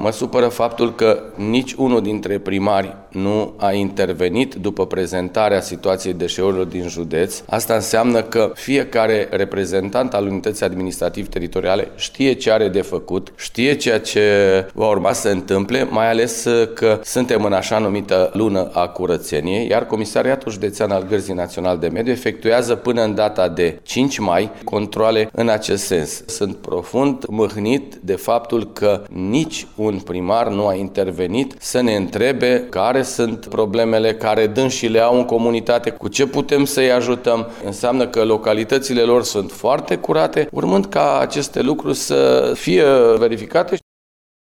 Mă supără faptul că nici unul dintre primari nu a intervenit după prezentarea situației deșeurilor din județ. Asta înseamnă că fiecare reprezentant al unității administrativ-teritoriale știe ce are de făcut, știe ceea ce va urma să se întâmple, mai ales că suntem în așa numită lună a curățeniei, iar Comisariatul Județean al Gărzii Național de Mediu efectuează până în data de 5 mai controale în acest sens. Sunt profund mâhnit de faptul că nici un primar nu a intervenit să ne întrebe care sunt problemele care dânsii au în comunitate, cu ce putem să-i ajutăm. Înseamnă că localitățile lor sunt foarte curate, urmând ca aceste lucruri să fie verificate.